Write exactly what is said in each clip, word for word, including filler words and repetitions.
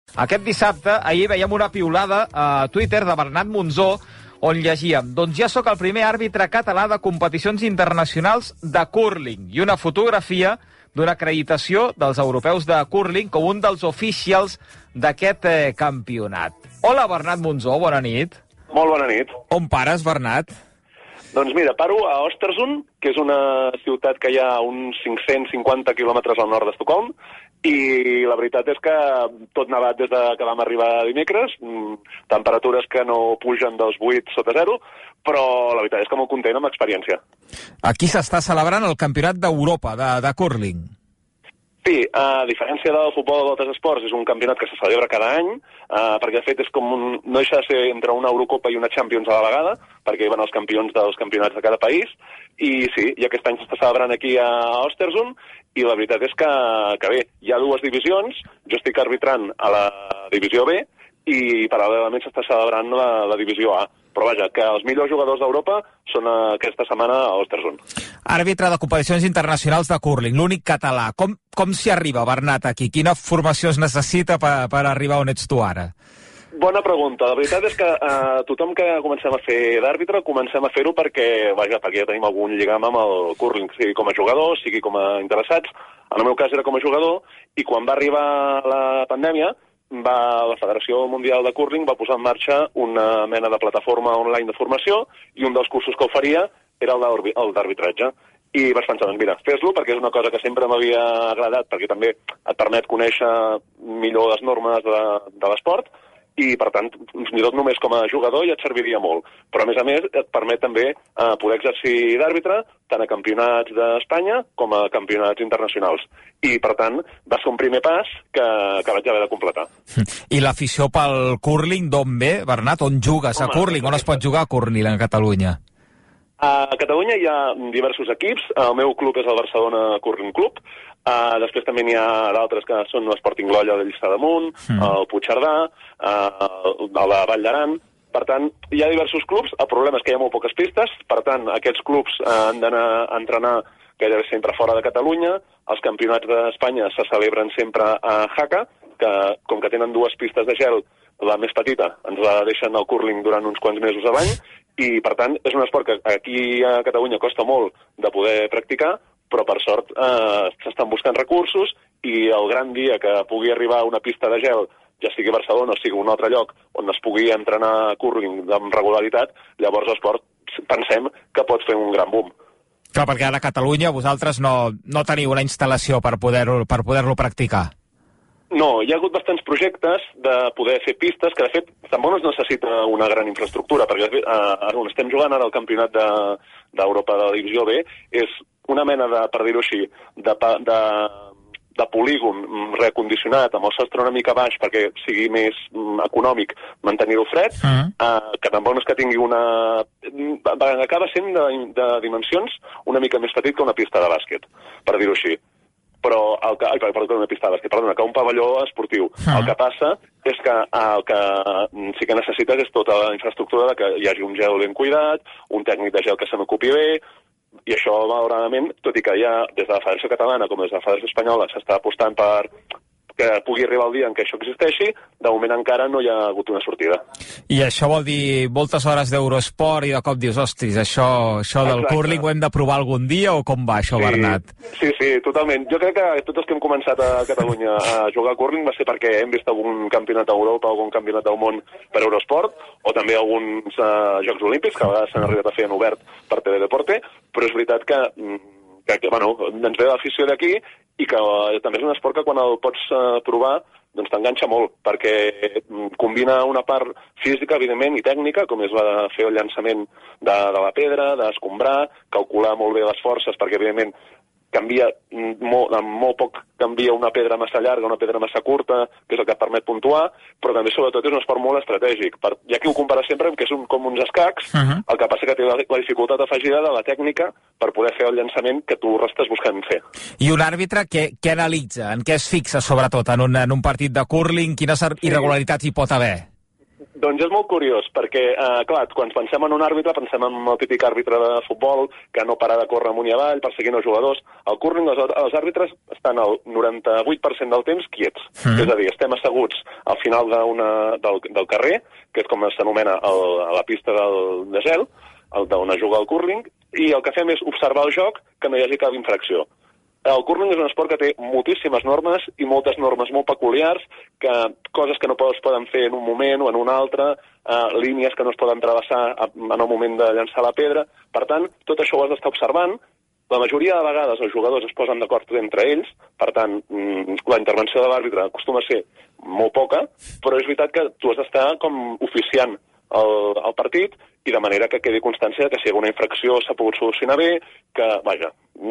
Aquest dissabte, ahir veiem una piulada a Twitter de Bernat Monzó on llegíem: doncs ja sóc el primer àrbitre català de competicions internacionals de cúrling, i una fotografia d'una acreditació dels europeus de cúrling com un dels officials d'aquest eh, campionat. Hola, Bernat Monzó, bona nit. Molt bona nit. On pares, Bernat? Doncs mira, paro a Östersund, que és una ciutat que hi ha uns cinc-cents cinquanta quilòmetres al nord d'Estocolm, i la veritat és que tot nevat des de que vam arribar dimecres, temperatures que no pugen dels vuit sota zero, però la veritat és que molt content amb l'experiència. Aquí s'està celebrant el Campionat d'Europa de, de cúrling. Sí, a diferència del futbol o d'altres esports, és un campionat que se celebra cada any, eh, perquè de fet és com un, no deixa de ser entre una Eurocopa i una Champions a la vegada, perquè hi van els campions dels campionats de cada país, i sí, i aquest any s'està celebrant aquí a Östersund, i la veritat és que, que bé, hi ha dues divisions, jo estic arbitrant a la divisió B, i paral·lelament s'està celebrant la, la divisió A. Però vaja, que els millors jugadors d'Europa són aquesta setmana a Östersund. Àrbitre de competicions internacionals de cúrling, l'únic català. Com, com s'hi arriba, Bernat, aquí? Quina formació es necessita per, per arribar on ets tu ara? Bona pregunta. La veritat és que eh, tothom que comencem a fer d'àrbitre comencem a fer-ho perquè, vaja, perquè ja tenim algun lligam amb el cúrling, sigui com a jugador, sigui com a interessats. En el meu cas era com a jugador, i quan va arribar la pandèmia, va, la Federació Mundial de Cúrling va posar en marxa una mena de plataforma online de formació, i un dels cursos que oferia era el d'arbitratge. I vaig pensar, doncs mira, fes-lo, perquè és una cosa que sempre m'havia agradat, perquè també et permet conèixer millor les normes de, de l'esport, i per tant, fins i tot només com a jugador ja et serviria molt. Però a més a més et permet també eh, poder exercir d'àrbitre tant a campionats d'Espanya com a campionats internacionals. I per tant va ser un primer pas que, que vaig haver de completar. I l'afició pel cúrling d'on ve, Bernat? On jugues Home, a cúrling? On es pot jugar a cúrling a Catalunya? A Catalunya hi ha diversos equips. El meu club és el Barcelona Cúrling Club. Uh, després també n'hi ha d'altres que són l'Sporting Glolla de Lliçà d'Amunt, mm. el Puigcerdà, uh, a la Vall d'Aran. Per tant, hi ha diversos clubs. El problema és que hi ha molt poques pistes. Per tant, aquests clubs uh, han d'anar a entrenar gairebé sempre fora de Catalunya. Els campionats d'Espanya se celebren sempre a Jaca, que com que tenen dues pistes de gel, la més petita ens la deixen al cúrling durant uns quants mesos a l'any, i per tant és un esport que aquí a Catalunya costa molt de poder practicar, però per sort eh, s'estan buscant recursos, i el gran dia que pugui arribar una pista de gel, ja sigui Barcelona o sigui un altre lloc on es pugui entrenar cúrling amb regularitat, llavors l'esport pensem que pot fer un gran boom. Clar, perquè ara a Catalunya vosaltres no, no teniu una instal·lació per poder-lo per poder-lo practicar. No, hi ha hagut bastants projectes de poder fer pistes, que de fet tampoc no es necessita una gran infraestructura, perquè eh, on estem jugant ara el campionat d'Europa de, de la divisió B és una mena de, per dir-ho així, de, de, de polígon reacondicionat amb el sostre una mica baix perquè sigui més mm, econòmic mantenir-ho fred, uh-huh. eh, que tampoc no és que tingui una... acaba sent de, de dimensions una mica més petit que una pista de bàsquet, per dir-ho així. Però el que, ai, perdó, una pista de bàsquet, perdona, que un pavelló esportiu. Uh-huh. El que passa és que el que sí que necessites és tota la infraestructura de que hi hagi un gel ben cuidat, un tècnic de gel que se n'ocupi bé, i això, malauradament, tot i que ja des de la Federació Catalana com des de la Federació Espanyola s'està apostant per que pugui arribar el dia en què això existeixi, de moment encara no hi ha hagut una sortida. I això vol dir moltes hores d'Eurosport i de cop dius, ostres, això, això del Exacte. Cúrling ho hem de provar algun dia, o com va això, sí, Bernat? Sí, sí, totalment. Jo crec que tots els que hem començat a Catalunya a jugar a Cúrling va ser perquè hem vist algun campionat d'Europa o algun campionat del món per Eurosport, o també alguns uh, Jocs Olímpics, que a vegades s'han arribat a fer en obert per Teledeporte, però és veritat que, que, que bueno, ens ve l'afició d'aquí, i que uh, també és un esport que quan el pots uh, provar doncs t'enganxa molt, perquè combina una part física, evidentment, i tècnica, com és la de fer el llançament de, de la pedra, d'escombrar, calcular molt bé les forces, perquè, evidentment, canvia molt, amb molt poc canvia una pedra massa llarga, una pedra massa curta, que és el que et permet puntuar, però també, sobretot, és un esport molt estratègic. Per, hi ha qui ho compara sempre amb que és un, com uns escacs, uh-huh. El que passa que té la, la dificultat afegida de la tècnica per poder fer el llançament que tu estàs buscant fer. I un àrbitre què, què analitza? En què es fixa, sobretot, en un, en un partit de cúrling? Quines irregularitats hi pot haver? Doncs és molt curiós, perquè, eh, clar, quan pensem en un àrbitre, pensem en el típic àrbitre de futbol que no para de córrer amunt i avall, perseguint els jugadors. Al curling, els, els àrbitres estan al noranta-vuit per cent del temps quiets. Mm. És a dir, estem asseguts al final del, del carrer, que és com s'anomena a la pista del, de gel, d'on es juga el curling, i el que fem és observar el joc, que no hi hagi cap infracció. El curling és un esport que té moltíssimes normes i moltes normes molt peculiars, que coses que no es poden fer en un moment o en un altre, eh, línies que no es poden travessar en el moment de llançar la pedra. Per tant, tot això ho has d'estar observant. La majoria de vegades els jugadors es posen d'acord entre ells, per tant, la intervenció de l'àrbitre acostuma a ser molt poca, però és veritat que tu has d'estar com oficiant el, el partit i de manera que quedi constància que si hi ha una infracció s'ha pogut solucionar bé, que, vaja,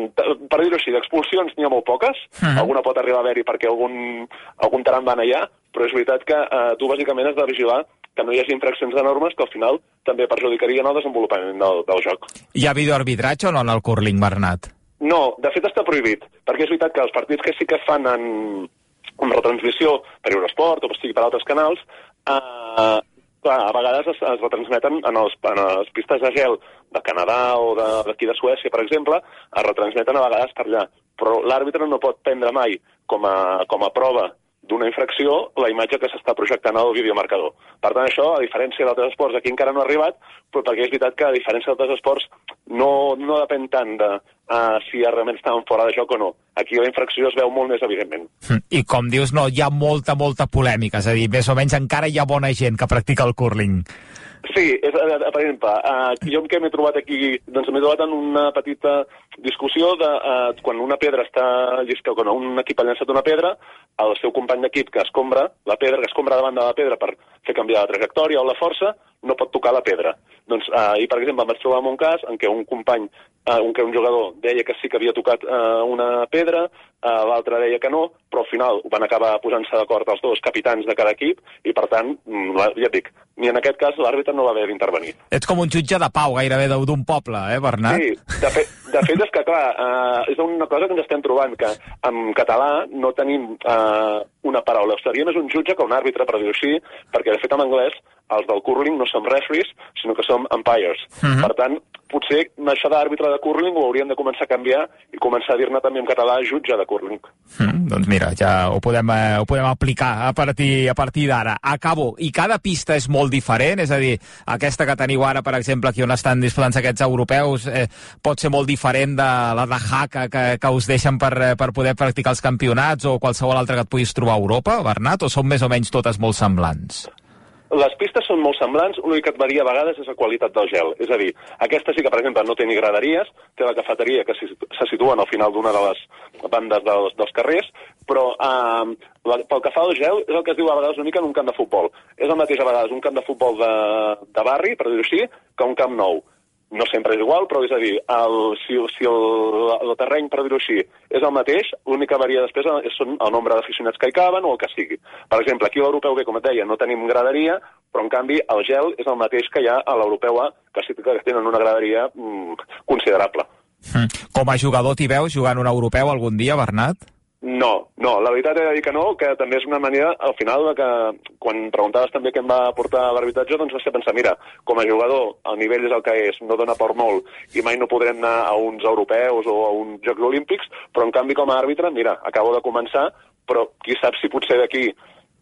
per dir-ho així, d'expulsions n'hi ha molt poques, uh-huh. Alguna pot arribar a haver-hi perquè algun, algun taran van allà, però és veritat que eh, tu bàsicament has de vigilar que no hi hagi infraccions de normes que al final també perjudicarien el desenvolupament del, del joc. Hi ha videoarbitratge o no en el curling, Bernat? No, de fet està prohibit, perquè és veritat que els partits que sí que es fan en, en retransmissió per Eurosport o per altres canals, eh, clar, a vegades es, es retransmeten en, els, en les pistes de gel de Canadà o d'aquí de, de Suècia, per exemple, es retransmeten a vegades per allà. Però l'àrbitre no pot prendre mai com a, com a prova d'una infracció la imatge que s'està projectant al videomarcador. Per tant, això, a diferència d'altres esports, aquí encara no ha arribat, però perquè és veritat que, a diferència d'altres esports, no, no depèn tant de uh, si realment estaven fora de joc o no. Aquí la infracció es veu molt més evidentment. I com dius, no, hi ha molta, molta polèmica, és a dir, més o menys encara hi ha bona gent que practica el curling. Sí, és, per exemple, uh, jo que m'he trobat aquí, doncs m'he trobat en una petita discussió de uh, quan una pedra està llisca, quan un equip ha llançat una pedra, el seu company d'equip que escombra la pedra, que escombra davant de la pedra per fer canviar la trajectòria o la força, no pot tocar la pedra. Doncs, uh, i per exemple, em vaig trobar en un cas en què un company, uh, un, que un jugador deia que sí que havia tocat uh, una pedra, uh, l'altre deia que no, però al final van acabar posant-se d'acord els dos capitans de cada equip i, per tant, ja et dic, ni en aquest cas l'àrbitre no va haver d'intervenir. Ets com un jutge de pau gairebé d'un poble, eh, Bernat? Sí, de fet, de fet és que, clar, uh, és una cosa que ens estem trobant, que en català no tenim uh, una paraula. Seria més un jutge que un àrbitre, per dir-ho així, perquè, de fet, en anglès, els del curling no som referees, sinó que som umpires. Uh-huh. Per tant, potser això d'àrbitre de curling ho hauríem de començar a canviar i començar a dir-ne també en català jutge de curling. Mm, doncs mira, ja ho podem, eh, ho podem aplicar a partir, a partir d'ara. Acabo. I cada pista és molt diferent? És a dir, aquesta que teniu ara, per exemple, aquí on estan disputant aquests europeus, eh, pot ser molt diferent de la de Jaca que, que us deixen per, per poder practicar els campionats o qualsevol altra que et puguis trobar a Europa, Bernat? O són més o menys totes molt semblants? Les pistes són molt semblants, l'únic que et varia a vegades és la qualitat del gel. És a dir, aquesta sí que, per exemple, no té ni graderies, té la cafeteria que se situa al final d'una de les bandes dels, dels carrers, però eh, pel que fa al gel és el que es diu a vegades una mica en un camp de futbol. És el mateix a vegades un camp de futbol de, de barri, per dir-ho així, que un camp nou. No sempre és igual, però és a dir, el, si, si el, el terreny, per dir-ho així, és el mateix, l'única que varia després són el nombre d'aficionats que hi caben o el que sigui. Per exemple, aquí a l'Europeu B, com et deia, no tenim graderia, però en canvi el gel és el mateix que hi ha a l'Europeu A, que sí que tenen una graderia mm, considerable. Com a jugador t'hi veus jugant un europeu algun dia, Bernat? No, no, la veritat he de dir que no, que també és una manera, al final, que quan preguntaves també què em va portar a l'arbitratge, doncs va ser pensar, mira, com a jugador el nivell és el que és, no dona per molt i mai no podrem anar a uns europeus o a uns Jocs Olímpics, però en canvi com a àrbitre, mira, acabo de començar, però qui sap si potser d'aquí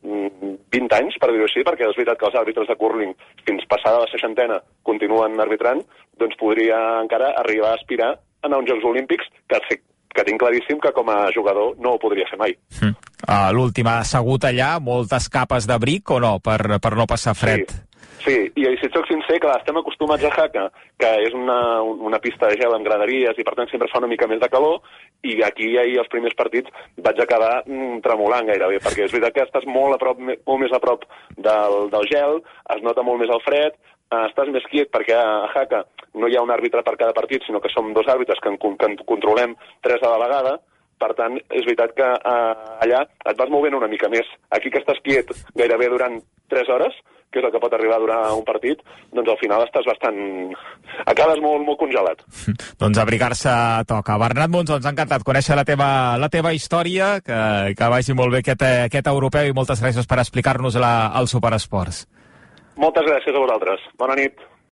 vint anys, per dir-ho així, perquè és veritat que els àrbitres de curling fins passada la seixantena continuen arbitrant, doncs podria encara arribar a aspirar a anar a uns Jocs Olímpics que que tinc claríssim que com a jugador no ho podria fer mai. Mm. Uh, L'últim, ha assegut allà moltes capes d'abric o no, per, per no passar fred? Sí, sí, i si et soc sincer, clar, estem acostumats a Jaca, que és una, una pista de gel amb graderies i per tant sempre fa una mica més de calor, i aquí ahir els primers partits vaig acabar mm, tremolant gairebé, perquè és veritat que estàs molt, a prop, molt més a prop del, del gel, es nota molt més el fred, Uh, estàs més quiet perquè a Jaca no hi ha un àrbitre per cada partit, sinó que som dos àrbitres que en, que en controlem tres a la vegada. Per tant, és veritat que uh, allà et vas movent una mica més. Aquí que estàs quiet gairebé durant tres hores, que és el que pot arribar a durar un partit, doncs al final estàs bastant... acabes molt, molt congelat. Doncs abrigar-se toca. Bernat Monzó, ens ha encantat conèixer la teva, la teva història, que, que vagi molt bé aquest, aquest europeu i moltes gràcies per explicar-nos-la al Superesports. Moltes gràcies a vosaltres. Bona nit.